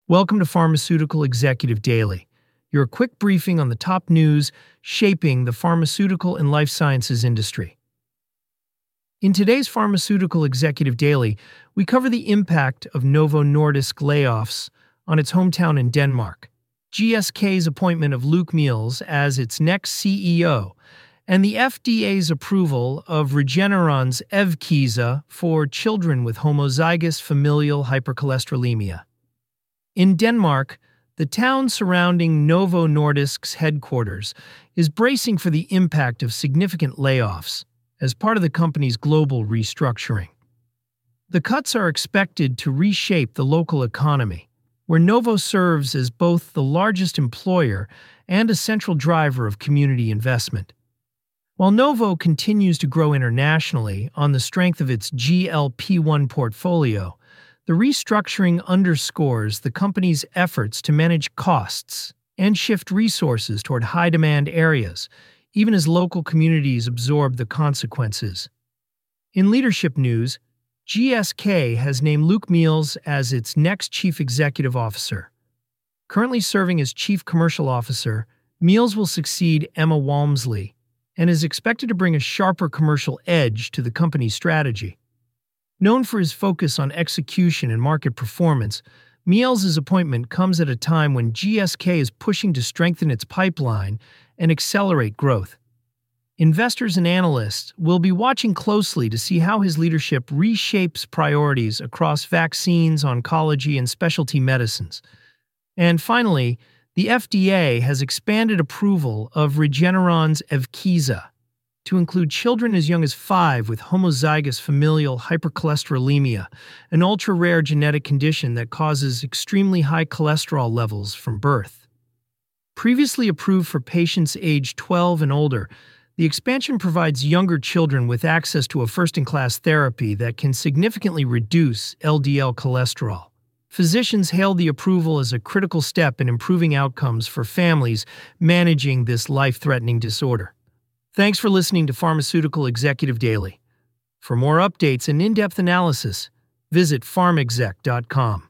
Welcome to Pharmaceutical Executive Daily, your quick briefing on the top news shaping the pharmaceutical and life sciences industry. In today's Pharmaceutical Executive Daily, we cover the impact of Novo Nordisk layoffs on its hometown in Denmark, GSK's appointment of Luke Miels as its next CEO, and the FDA's approval of Regeneron's Evkeeza for children with homozygous familial hypercholesterolemia. In Denmark, the town surrounding Novo Nordisk's headquarters is bracing for the impact of significant layoffs as part of the company's global restructuring. The cuts are expected to reshape the local economy, where Novo serves as both the largest employer and a central driver of community investment. While Novo continues to grow internationally on the strength of its GLP-1 portfolio, the restructuring underscores the company's efforts to manage costs and shift resources toward high-demand areas, even as local communities absorb the consequences. In leadership news, GSK has named Luke Miels as its next chief executive officer. Currently serving as chief commercial officer, Miels will succeed Emma Walmsley and is expected to bring a sharper commercial edge to the company's strategy. Known for his focus on execution and market performance, Miels' appointment comes at a time when GSK is pushing to strengthen its pipeline and accelerate growth. Investors and analysts will be watching closely to see how his leadership reshapes priorities across vaccines, oncology, and specialty medicines. And finally, the FDA has expanded approval of Regeneron's Evkeeza to include children as young as 5 with homozygous familial hypercholesterolemia, an ultra-rare genetic condition that causes extremely high cholesterol levels from birth. Previously approved for patients aged 12 and older, the expansion provides younger children with access to a first-in-class therapy that can significantly reduce LDL cholesterol. Physicians hail the approval as a critical step in improving outcomes for families managing this life-threatening disorder. Thanks for listening to Pharmaceutical Executive Daily. For more updates and in-depth analysis, visit pharmexec.com.